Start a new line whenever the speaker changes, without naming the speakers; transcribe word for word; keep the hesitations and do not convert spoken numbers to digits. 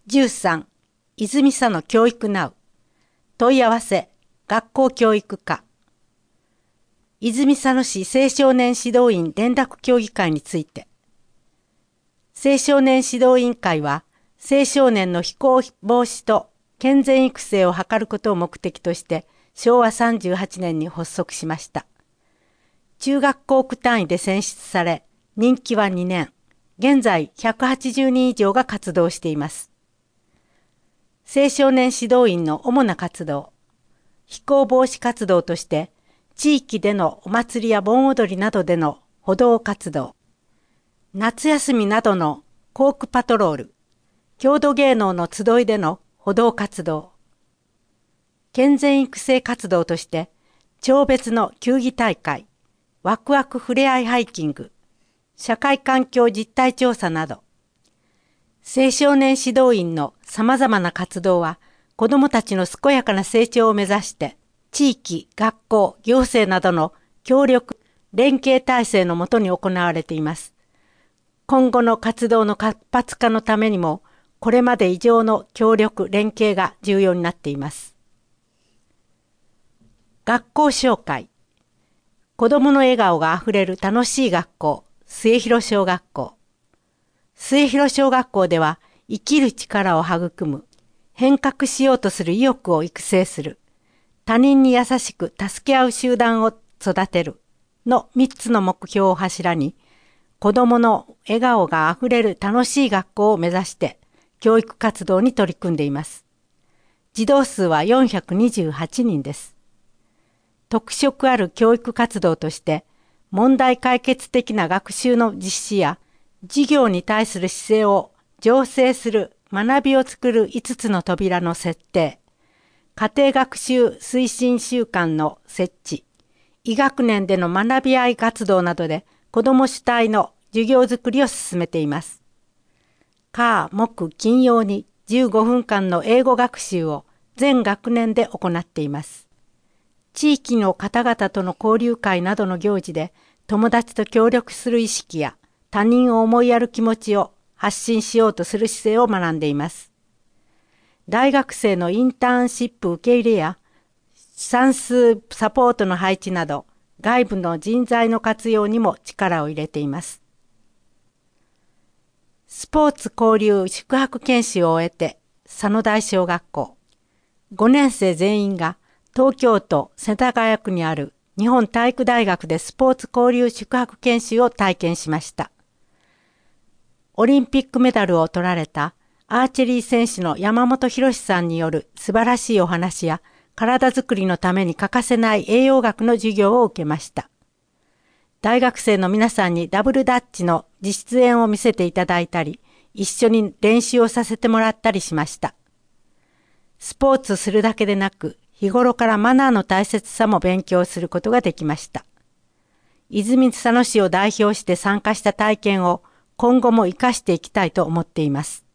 じゅうさん、泉佐野教育ナウ。問い合わせ、学校教育課。泉佐野市青少年指導員連絡協議会について。青少年指導委員会は、青少年の非行防止と健全育成を図ることを目的として、しょうわさんじゅうはちねんに発足しました。中学校区単位で選出され、任期はにねん。現在ひゃくはちじゅうにん以上が活動しています。青少年指導員の主な活動。非行防止活動として、地域でのお祭りや盆踊りなどでの補導活動。夏休みなどの校区パトロール。郷土芸能の集いでの補導活動。健全育成活動として、町別の球技大会、ワクワクふれあいハイキング、社会環境実態調査など、青少年指導員の様々な活動は、子どもたちの健やかな成長を目指して、地域、学校、行政などの協力、連携体制のもとに行われています。今後の活動の活発化のためにも、これまで以上の協力、連携が重要になっています。学校紹介。子どもの笑顔があふれる楽しい学校、末広小学校。末広小学校では、生きる力を育む、変革しようとする意欲を育成する、他人に優しく助け合う集団を育てるのみっつの目標を柱に、子どもの笑顔があふれる楽しい学校を目指して教育活動に取り組んでいます。児童数はよんひゃくにじゅうはちにんです。特色ある教育活動として、問題解決的な学習の実施や、授業に対する姿勢を醸成する学びを作るいつつの扉の設定、家庭学習推進習慣の設置、医学年での学び合い活動などで子ども主体の授業づくりを進めています。火、木、金曜にじゅうごふんかんの英語学習を全学年で行っています。地域の方々との交流会などの行事で友達と協力する意識や他人を思いやる気持ちを発信しようとする姿勢を学んでいます。大学生のインターンシップ受け入れや算数サポートの配置など外部の人材の活用にも力を入れています。スポーツ交流宿泊研修を終えて佐野台小学校ごねん生全員が東京都世田谷区にある日本体育大学でスポーツ交流宿泊研修を体験しました。オリンピックメダルを取られたアーチェリー選手の山本博さんによる素晴らしいお話や体づくりのために欠かせない栄養学の授業を受けました。大学生の皆さんにダブルダッチの実演を見せていただいたり、一緒に練習をさせてもらったりしました。スポーツするだけでなく、日頃からマナーの大切さも勉強することができました。泉佐野市を代表して参加した体験を今後も生かしていきたいと思っています。